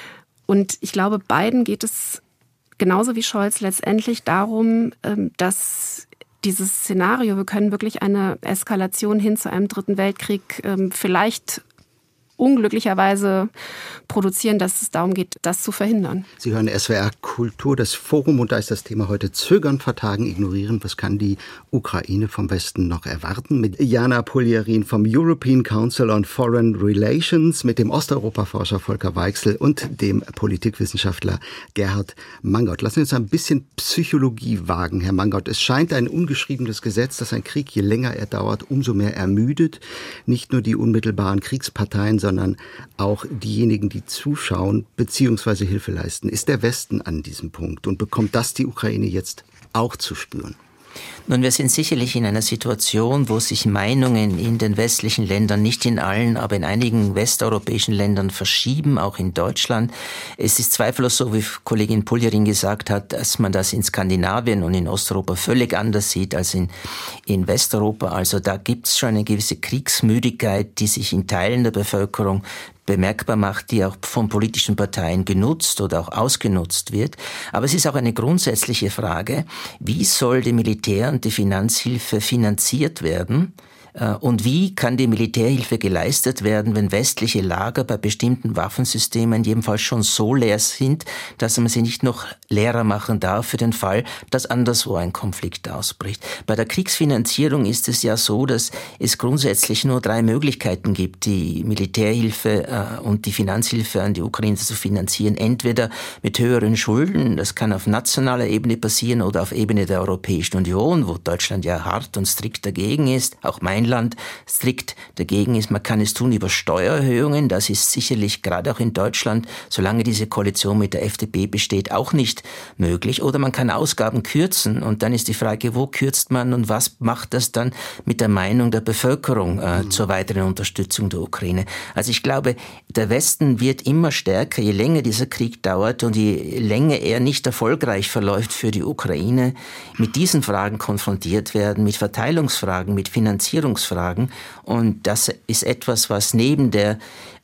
Und ich glaube, beiden geht es genauso wie Scholz letztendlich darum, dass dieses Szenario, wir können wirklich eine Eskalation hin zu einem dritten Weltkrieg vielleicht unglücklicherweise produzieren, dass es darum geht, das zu verhindern.
Sie hören S W R Kultur, das Forum, und da ist das Thema heute Zögern, Vertagen, Ignorieren. Was kann die Ukraine vom Westen noch erwarten? Mit Jana Pultjeren vom European Council on Foreign Relations, mit dem Osteuropa-Forscher Volker Weichsel und dem Politikwissenschaftler Gerhard Mangold. Lassen Sie uns ein bisschen Psychologie wagen, Herr Mangold. Es scheint ein ungeschriebenes Gesetz, dass ein Krieg, je länger er dauert, umso mehr ermüdet. Nicht nur die unmittelbaren Kriegsparteien, sondern sondern auch diejenigen, die zuschauen bzw. Hilfe leisten. Ist der Westen an diesem Punkt und bekommt das die Ukraine jetzt auch zu spüren?
Nun, wir sind sicherlich in einer Situation, wo sich Meinungen in den westlichen Ländern, nicht in allen, aber in einigen westeuropäischen Ländern verschieben, auch in Deutschland. Es ist zweifellos so, wie Kollegin Pultjeren gesagt hat, dass man das in Skandinavien und in Osteuropa völlig anders sieht als in, in Westeuropa. Also da gibt es schon eine gewisse Kriegsmüdigkeit, die sich in Teilen der Bevölkerung bemerkbar macht, die auch von politischen Parteien genutzt oder auch ausgenutzt wird. Aber es ist auch eine grundsätzliche Frage, wie soll die Militär- und die Finanzhilfe finanziert werden? Und wie kann die Militärhilfe geleistet werden, wenn westliche Lager bei bestimmten Waffensystemen jedenfalls schon so leer sind, dass man sie nicht noch leerer machen darf für den Fall, dass anderswo ein Konflikt ausbricht. Bei der Kriegsfinanzierung ist es ja so, dass es grundsätzlich nur drei Möglichkeiten gibt, die Militärhilfe äh, und die Finanzhilfe an die Ukraine zu finanzieren. Entweder mit höheren Schulden, das kann auf nationaler Ebene passieren, oder auf Ebene der Europäischen Union, wo Deutschland ja hart und strikt dagegen ist, auch mein Land strikt dagegen ist. Man kann es tun über Steuererhöhungen. Das ist sicherlich gerade auch in Deutschland, solange diese Koalition mit der F D P besteht, auch nicht möglich. Oder man kann Ausgaben kürzen. Und dann ist die Frage, wo kürzt man und was macht das dann mit der Meinung der Bevölkerung äh, mhm. zur weiteren Unterstützung der Ukraine? Also ich glaube, der Westen wird immer stärker, je länger dieser Krieg dauert und je länger er nicht erfolgreich verläuft für die Ukraine, mit diesen Fragen konfrontiert werden, mit Verteilungsfragen, mit Finanzierungsfragen. Und das ist etwas, was neben der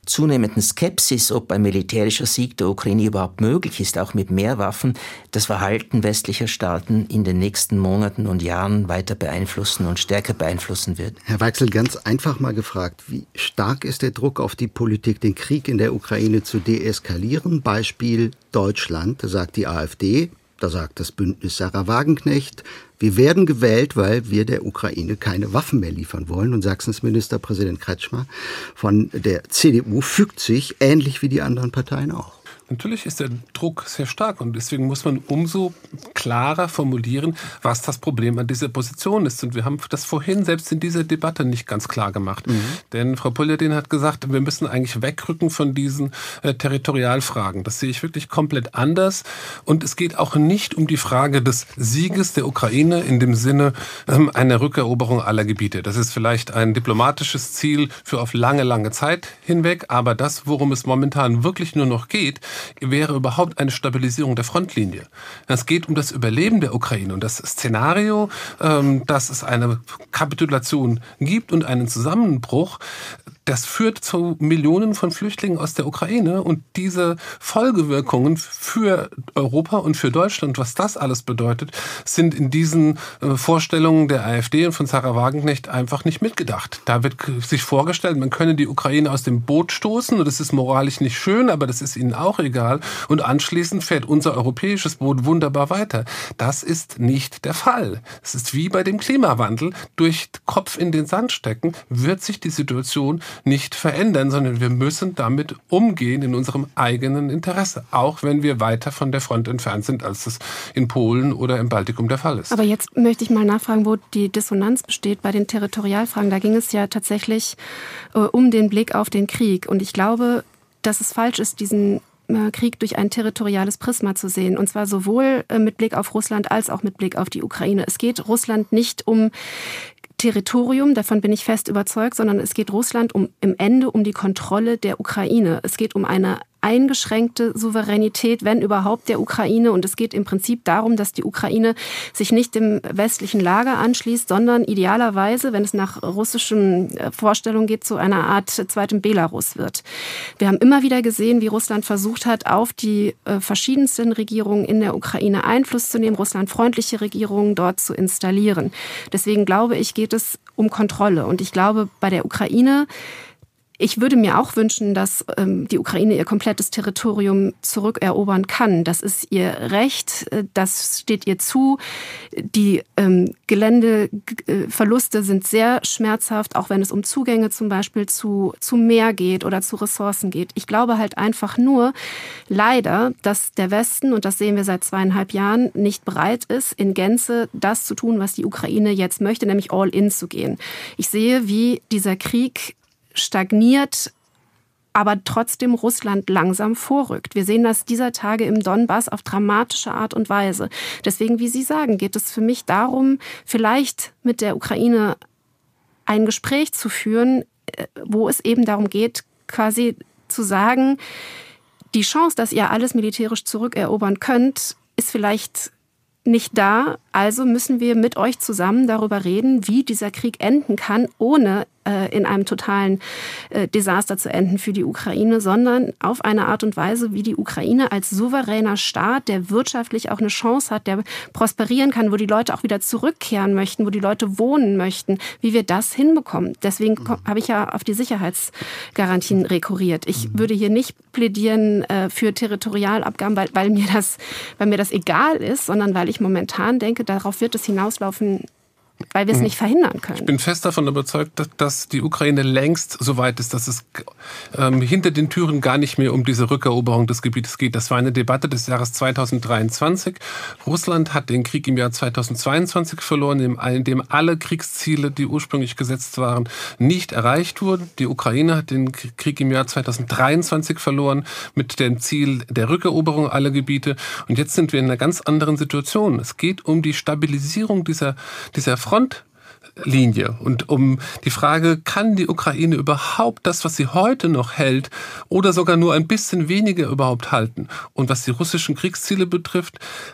zunehmenden Skepsis, ob ein militärischer Sieg der Ukraine überhaupt möglich ist, auch mit mehr Waffen, das Verhalten westlicher Staaten in den nächsten Monaten und Jahren weiter beeinflussen und stärker beeinflussen wird.
Herr Weichsel, ganz einfach mal gefragt, wie stark ist der Druck auf die Politik, den Krieg in der Ukraine zu deeskalieren? Beispiel Deutschland, da sagt die AfD, da sagt das Bündnis Sarah Wagenknecht, wir werden gewählt, weil wir der Ukraine keine Waffen mehr liefern wollen. Und Sachsens Ministerpräsident Kretschmer von der C D U fügt sich, ähnlich wie die anderen Parteien auch.
Natürlich ist der Druck sehr stark und deswegen muss man umso klarer formulieren, was das Problem an dieser Position ist. Und wir haben das vorhin selbst in dieser Debatte nicht ganz klar gemacht. Mhm. Denn Frau Poljadin hat gesagt, wir müssen eigentlich wegrücken von diesen äh, Territorialfragen. Das sehe ich wirklich komplett anders. Und es geht auch nicht um die Frage des Sieges der Ukraine in dem Sinne ähm, einer Rückeroberung aller Gebiete. Das ist vielleicht ein diplomatisches Ziel für auf lange, lange Zeit hinweg. Aber das, worum es momentan wirklich nur noch geht, wäre überhaupt eine Stabilisierung der Frontlinie. Es geht um das Überleben der Ukraine und das Szenario, dass es eine Kapitulation gibt und einen Zusammenbruch, das führt zu Millionen von Flüchtlingen aus der Ukraine und diese Folgewirkungen für Europa und für Deutschland, was das alles bedeutet, sind in diesen Vorstellungen der AfD und von Sarah Wagenknecht einfach nicht mitgedacht. Da wird sich vorgestellt, man könne die Ukraine aus dem Boot stoßen und das ist moralisch nicht schön, aber das ist ihnen auch egal und anschließend fährt unser europäisches Boot wunderbar weiter. Das ist nicht der Fall. Es ist wie bei dem Klimawandel. Durch Kopf in den Sand stecken wird sich die Situation nicht verändern, sondern wir müssen damit umgehen in unserem eigenen Interesse, auch wenn wir weiter von der Front entfernt sind, als es in Polen oder im Baltikum der Fall ist.
Aber jetzt möchte ich mal nachfragen, wo die Dissonanz besteht bei den Territorialfragen. Da ging es ja tatsächlich äh, um den Blick auf den Krieg. Und ich glaube, dass es falsch ist, diesen Krieg durch ein territoriales Prisma zu sehen. Und zwar sowohl mit Blick auf Russland als auch mit Blick auf die Ukraine. Es geht Russland nicht um Territorium, davon bin ich fest überzeugt, sondern es geht Russland um, im Ende um die Kontrolle der Ukraine. Es geht um eine eingeschränkte Souveränität, wenn überhaupt, der Ukraine. Und es geht im Prinzip darum, dass die Ukraine sich nicht dem westlichen Lager anschließt, sondern idealerweise, wenn es nach russischen Vorstellungen geht, zu einer Art zweitem Belarus wird. Wir haben immer wieder gesehen, wie Russland versucht hat, auf die verschiedensten Regierungen in der Ukraine Einfluss zu nehmen, russlandfreundliche Regierungen dort zu installieren. Deswegen glaube ich, geht es um Kontrolle. Und ich glaube, bei der Ukraine, ich würde mir auch wünschen, dass ähm, die Ukraine ihr komplettes Territorium zurückerobern kann. Das ist ihr Recht, das steht ihr zu. Die ähm, Geländeverluste sind sehr schmerzhaft, auch wenn es um Zugänge zum Beispiel zu, zu Meer geht oder zu Ressourcen geht. Ich glaube halt einfach nur, leider, dass der Westen, und das sehen wir seit zweieinhalb Jahren, nicht bereit ist, in Gänze das zu tun, was die Ukraine jetzt möchte, nämlich all in zu gehen. Ich sehe, wie dieser Krieg stagniert, aber trotzdem Russland langsam vorrückt. Wir sehen das dieser Tage im Donbass auf dramatische Art und Weise. Deswegen, wie Sie sagen, geht es für mich darum, vielleicht mit der Ukraine ein Gespräch zu führen, wo es eben darum geht, quasi zu sagen, die Chance, dass ihr alles militärisch zurückerobern könnt, ist vielleicht nicht da. Also müssen wir mit euch zusammen darüber reden, wie dieser Krieg enden kann, ohne äh, in einem totalen äh, Desaster zu enden für die Ukraine, sondern auf eine Art und Weise, wie die Ukraine als souveräner Staat, der wirtschaftlich auch eine Chance hat, der prosperieren kann, wo die Leute auch wieder zurückkehren möchten, wo die Leute wohnen möchten, wie wir das hinbekommen. Deswegen mhm. habe ich ja auf die Sicherheitsgarantien rekurriert. Ich mhm. würde hier nicht plädieren äh, für Territorialabgaben, weil, weil, mir das, weil mir das egal ist, sondern weil ich momentan denke, darauf wird es hinauslaufen, weil wir es nicht verhindern können.
Ich bin fest davon überzeugt, dass die Ukraine längst so weit ist, dass es ähm, hinter den Türen gar nicht mehr um diese Rückeroberung des Gebietes geht. Das war eine Debatte des Jahres zweitausenddreiundzwanzig. Russland hat den Krieg im Jahr zweitausendzweiundzwanzig verloren, in dem alle Kriegsziele, die ursprünglich gesetzt waren, nicht erreicht wurden. Die Ukraine hat den Krieg im Jahr zweitausenddreiundzwanzig verloren mit dem Ziel der Rückeroberung aller Gebiete. Und jetzt sind wir in einer ganz anderen Situation. Es geht um die Stabilisierung dieser, dieser Frontlinie und um die Frage, kann die Ukraine überhaupt das, was sie heute noch hält, oder sogar nur ein bisschen weniger überhaupt halten? Und was die russischen Kriegsziele betrifft,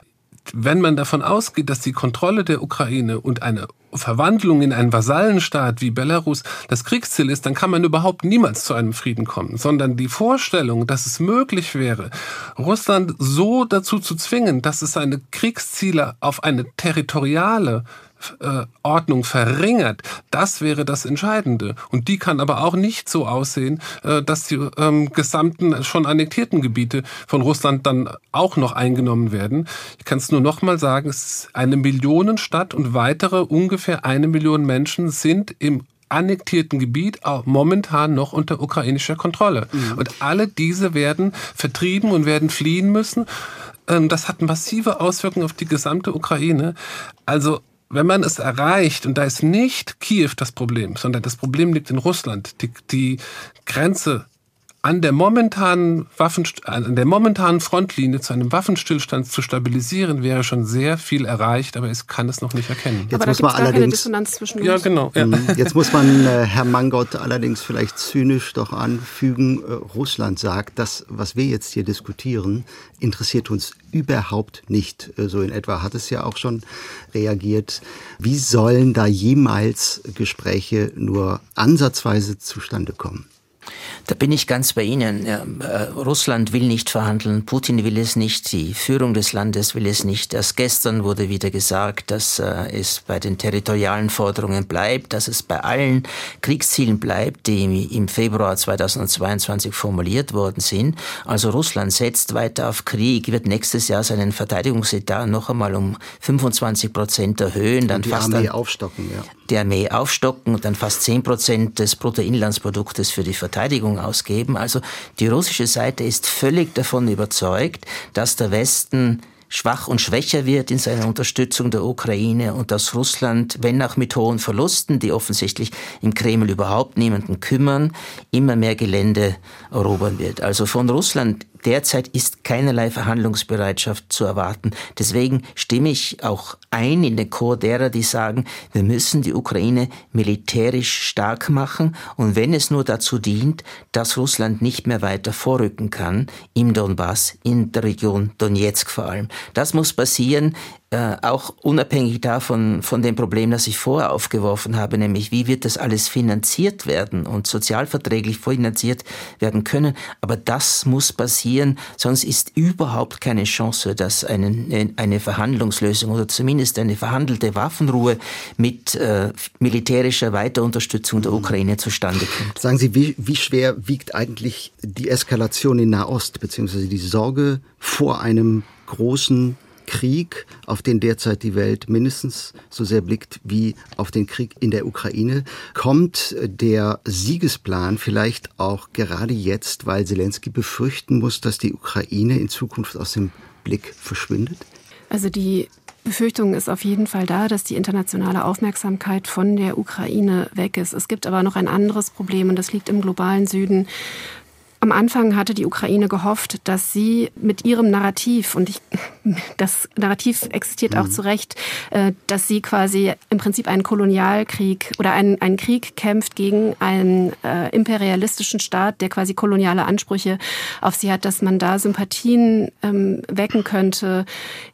wenn man davon ausgeht, dass die Kontrolle der Ukraine und eine Verwandlung in einen Vasallenstaat wie Belarus das Kriegsziel ist, dann kann man überhaupt niemals zu einem Frieden kommen. Sondern die Vorstellung, dass es möglich wäre, Russland so dazu zu zwingen, dass es seine Kriegsziele auf eine territoriale Äh, Ordnung verringert, das wäre das Entscheidende. Und die kann aber auch nicht so aussehen, äh, dass die ähm, gesamten schon annektierten Gebiete von Russland dann auch noch eingenommen werden. Ich kann es nur noch mal sagen, es ist eine Millionenstadt und weitere ungefähr eine Million Menschen sind im annektierten Gebiet auch momentan noch unter ukrainischer Kontrolle. Mhm. Und alle diese werden vertrieben und werden fliehen müssen. Ähm, das hat massive Auswirkungen auf die gesamte Ukraine. Also wenn man es erreicht, und da ist nicht Kiew das Problem, sondern das Problem liegt in Russland, die, die Grenze an der momentanen Waffen, an der momentanen Frontlinie zu einem Waffenstillstand zu stabilisieren, wäre schon sehr viel erreicht, aber es kann es noch nicht erkennen.
Jetzt aber muss da man allerdings keine Dissonanz zwischen uns.
Ja, genau. Ja.
Jetzt muss man äh, Herr Mangold allerdings vielleicht zynisch doch anfügen, äh, Russland sagt, das, was wir jetzt hier diskutieren, interessiert uns überhaupt nicht. Äh, so in etwa hat es ja auch schon reagiert. Wie sollen da jemals Gespräche nur ansatzweise zustande kommen?
Da bin ich ganz bei Ihnen. Ja, äh, Russland will nicht verhandeln, Putin will es nicht, die Führung des Landes will es nicht. Erst gestern wurde wieder gesagt, dass äh, es bei den territorialen Forderungen bleibt, dass es bei allen Kriegszielen bleibt, die im Februar zweitausendzweiundzwanzig formuliert worden sind. Also Russland setzt weiter auf Krieg, wird nächstes Jahr seinen Verteidigungsetat noch einmal um fünfundzwanzig Prozent erhöhen. Dann
und die
fast
Armee
dann,
aufstocken, ja.
Die Armee aufstocken und dann fast zehn Prozent des Bruttoinlandsproduktes für die Verteidigung ausgeben. Also die russische Seite ist völlig davon überzeugt, dass der Westen schwach und schwächer wird in seiner Unterstützung der Ukraine und dass Russland, wenn auch mit hohen Verlusten, die offensichtlich im Kreml überhaupt niemanden kümmern, immer mehr Gelände erobern wird. Also von Russland derzeit ist keinerlei Verhandlungsbereitschaft zu erwarten. Deswegen stimme ich auch ein in den Chor derer, die sagen, wir müssen die Ukraine militärisch stark machen und wenn es nur dazu dient, dass Russland nicht mehr weiter vorrücken kann, im Donbass, in der Region Donetsk vor allem. Das muss passieren, äh, auch unabhängig davon, von dem Problem, das ich vorher aufgeworfen habe, nämlich wie wird das alles finanziert werden und sozialverträglich finanziert werden können. Aber das muss passieren, sonst ist überhaupt keine Chance, dass eine, eine Verhandlungslösung oder zumindest eine verhandelte Waffenruhe mit äh, militärischer Weiterunterstützung der Ukraine zustande kommt.
Sagen Sie, wie, wie schwer wiegt eigentlich die Eskalation in Nahost, beziehungsweise die Sorge vor einem großen Krieg, auf den derzeit die Welt mindestens so sehr blickt wie auf den Krieg in der Ukraine? Kommt der Siegesplan vielleicht auch gerade jetzt, weil Selenskyj befürchten muss, dass die Ukraine in Zukunft aus dem Blick verschwindet?
Also die Befürchtung ist auf jeden Fall da, dass die internationale Aufmerksamkeit von der Ukraine weg ist. Es gibt aber noch ein anderes Problem und das liegt im globalen Süden. Am Anfang hatte die Ukraine gehofft, dass sie mit ihrem Narrativ, und ich, das Narrativ existiert auch zu Recht, dass sie quasi im Prinzip einen Kolonialkrieg oder einen, einen Krieg kämpft gegen einen äh, imperialistischen Staat, der quasi koloniale Ansprüche auf sie hat, dass man da Sympathien ähm, wecken könnte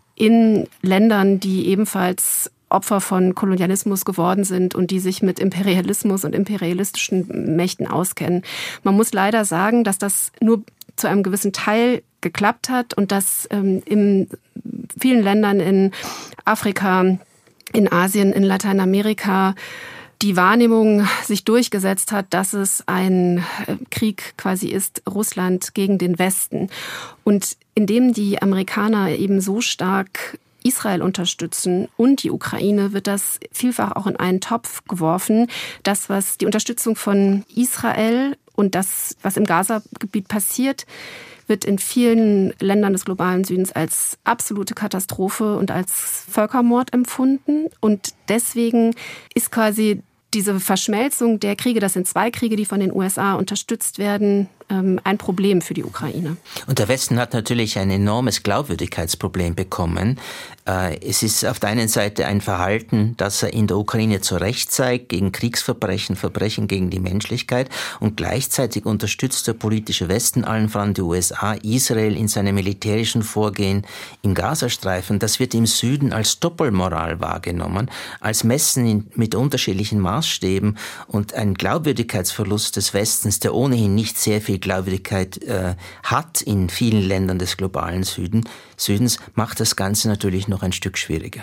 in Ländern, die ebenfalls Opfer von Kolonialismus geworden sind und die sich mit Imperialismus und imperialistischen Mächten auskennen. Man muss leider sagen, dass das nur zu einem gewissen Teil geklappt hat und dass ähm, in vielen Ländern in Afrika, in Asien, in Lateinamerika die Wahrnehmung sich durchgesetzt hat, dass es ein Krieg quasi ist, Russland gegen den Westen. Und indem die Amerikaner eben so stark Israel unterstützen und die Ukraine, wird das vielfach auch in einen Topf geworfen. Das, was die Unterstützung von Israel und das, was im Gaza-Gebiet passiert, wird in vielen Ländern des globalen Südens als absolute Katastrophe und als Völkermord empfunden. Und deswegen ist quasi diese Verschmelzung der Kriege, das sind zwei Kriege, die von den U S A unterstützt werden, ähm, ein Problem für die Ukraine.
Und der Westen hat natürlich ein enormes Glaubwürdigkeitsproblem bekommen. Es ist auf der einen Seite ein Verhalten, das er in der Ukraine zu Recht zeigt, gegen Kriegsverbrechen, Verbrechen gegen die Menschlichkeit, und gleichzeitig unterstützt der politische Westen, allen voran die U S A, Israel in seinem militärischen Vorgehen im Gazastreifen. Das wird im Süden als Doppelmoral wahrgenommen, als Messen in, mit unterschiedlichen Maßstäben, und ein Glaubwürdigkeitsverlust des Westens, der ohnehin nicht sehr viel Glaubwürdigkeit äh, hat in vielen Ländern des globalen Süden, Südens, macht das Ganze natürlich noch ein Stück schwieriger.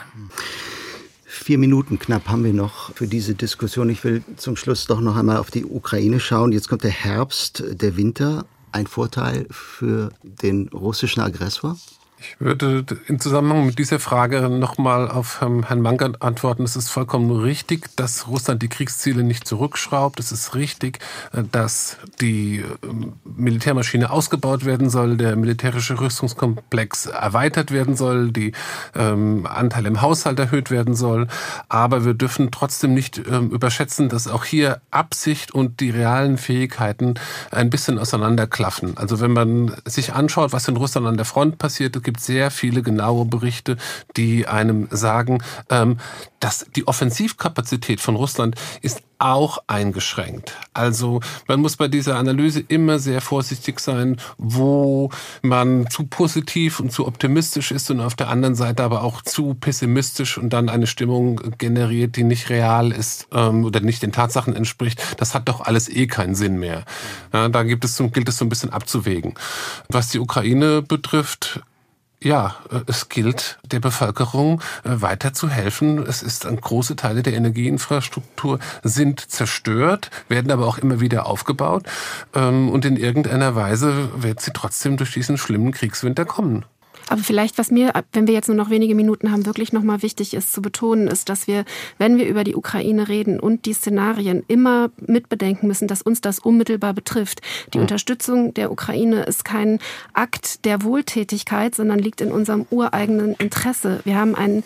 Vier Minuten knapp haben wir noch für diese Diskussion. Ich will zum Schluss doch noch einmal auf die Ukraine schauen. Jetzt kommt der Herbst, der Winter. Ein Vorteil für den russischen Aggressor?
Ich würde im Zusammenhang mit dieser Frage nochmal auf Herrn Manka antworten. Es ist vollkommen richtig, dass Russland die Kriegsziele nicht zurückschraubt. Es ist richtig, dass die Militärmaschine ausgebaut werden soll, der militärische Rüstungskomplex erweitert werden soll, die ähm, Anteile im Haushalt erhöht werden soll. Aber wir dürfen trotzdem nicht ähm, überschätzen, dass auch hier Absicht und die realen Fähigkeiten ein bisschen auseinanderklaffen. Also wenn man sich anschaut, was in Russland an der Front passiert, es gibt sehr viele genaue Berichte, die einem sagen, ähm, dass die Offensivkapazität von Russland ist auch eingeschränkt. Also man muss bei dieser Analyse immer sehr vorsichtig sein, wo man zu positiv und zu optimistisch ist und auf der anderen Seite aber auch zu pessimistisch und dann eine Stimmung generiert, die nicht real ist ähm, oder nicht den Tatsachen entspricht. Das hat doch alles eh keinen Sinn mehr. Ja, da gibt es, gilt es so ein bisschen abzuwägen. Was die Ukraine betrifft, ja, es gilt, der Bevölkerung weiter zu helfen. Es ist, große Teile der Energieinfrastruktur sind zerstört, werden aber auch immer wieder aufgebaut. Und in irgendeiner Weise wird sie trotzdem durch diesen schlimmen Kriegswinter kommen.
Aber vielleicht, was mir, wenn wir jetzt nur noch wenige Minuten haben, wirklich nochmal wichtig ist zu betonen, ist, dass wir, wenn wir über die Ukraine reden und die Szenarien, immer mitbedenken müssen, dass uns das unmittelbar betrifft. Die mhm. Unterstützung der Ukraine ist kein Akt der Wohltätigkeit, sondern liegt in unserem ureigenen Interesse. Wir haben einen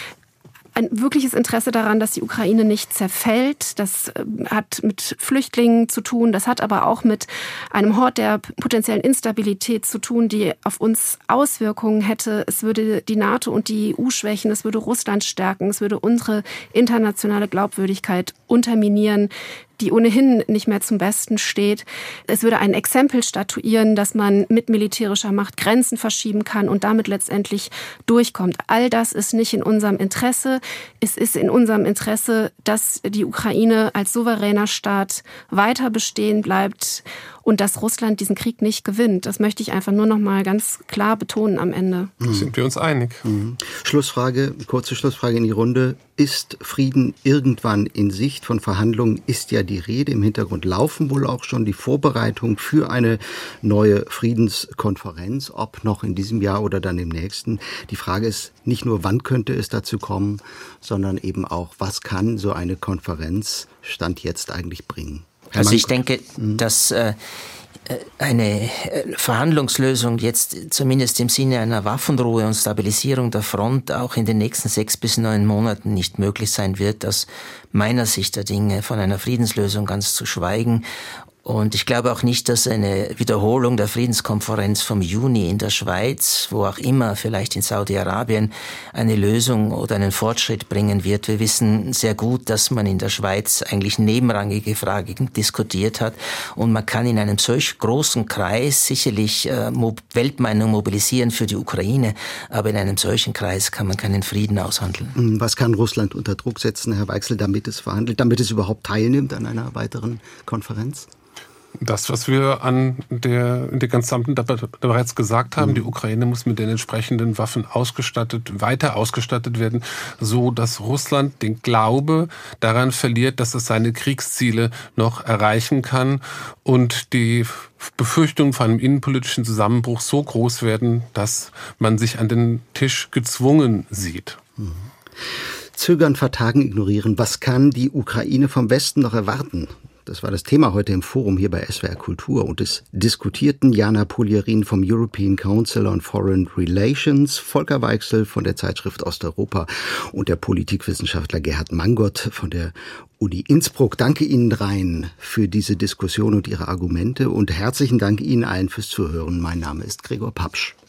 ein wirkliches Interesse daran, dass die Ukraine nicht zerfällt. Das hat mit Flüchtlingen zu tun. Das hat aber auch mit einem Hort der potenziellen Instabilität zu tun, die auf uns Auswirkungen hätte. Es würde die NATO und die E U schwächen. Es würde Russland stärken. Es würde unsere internationale Glaubwürdigkeit unterminieren, die ohnehin nicht mehr zum Besten steht. Es würde ein Exempel statuieren, dass man mit militärischer Macht Grenzen verschieben kann und damit letztendlich durchkommt. All das ist nicht in unserem Interesse. Es ist in unserem Interesse, dass die Ukraine als souveräner Staat weiter bestehen bleibt und dass Russland diesen Krieg nicht gewinnt. Das möchte ich einfach nur noch mal ganz klar betonen am Ende.
Da sind wir uns einig.
Mhm. Schlussfrage, kurze Schlussfrage in die Runde. Ist Frieden irgendwann in Sicht? Von Verhandlungen ist ja die Rede. Im Hintergrund laufen wohl auch schon die Vorbereitungen für eine neue Friedenskonferenz, ob noch in diesem Jahr oder dann im nächsten. Die Frage ist nicht nur, wann könnte es dazu kommen, sondern eben auch, was kann so eine Konferenz Stand jetzt eigentlich bringen? Herr
Also
Mann,
ich denke, mhm. dass äh, eine Verhandlungslösung jetzt zumindest im Sinne einer Waffenruhe und Stabilisierung der Front auch in den nächsten sechs bis neun Monaten nicht möglich sein wird, aus meiner Sicht der Dinge von einer Friedenslösung ganz zu schweigen. Und ich glaube auch nicht, dass eine Wiederholung der Friedenskonferenz vom Juni in der Schweiz, wo auch immer, vielleicht in Saudi-Arabien, eine Lösung oder einen Fortschritt bringen wird. Wir wissen sehr gut, dass man in der Schweiz eigentlich nebenrangige Fragen diskutiert hat. Und man kann in einem solch großen Kreis sicherlich äh, Weltmeinung mobilisieren für die Ukraine. Aber in einem solchen Kreis kann man keinen Frieden aushandeln.
Was kann Russland unter Druck setzen, Herr Weichsel, damit es verhandelt, damit es überhaupt teilnimmt an einer weiteren Konferenz?
Das, was wir an der, in der gesamten Debatte bereits gesagt haben, mhm. die Ukraine muss mit den entsprechenden Waffen ausgestattet, weiter ausgestattet werden, so dass Russland den Glaube daran verliert, dass es seine Kriegsziele noch erreichen kann und die Befürchtungen von einem innenpolitischen Zusammenbruch so groß werden, dass man sich an den Tisch gezwungen sieht.
Mhm. Zögern, vertagen, ignorieren. Was kann die Ukraine vom Westen noch erwarten? Das war das Thema heute im Forum hier bei S W R Kultur. Und es diskutierten Jana Puljarin vom European Council on Foreign Relations, Volker Weichsel von der Zeitschrift Osteuropa und der Politikwissenschaftler Gerhard Mangott von der Uni Innsbruck. Danke Ihnen dreien für diese Diskussion und Ihre Argumente und herzlichen Dank Ihnen allen fürs Zuhören. Mein Name ist Gregor Papsch.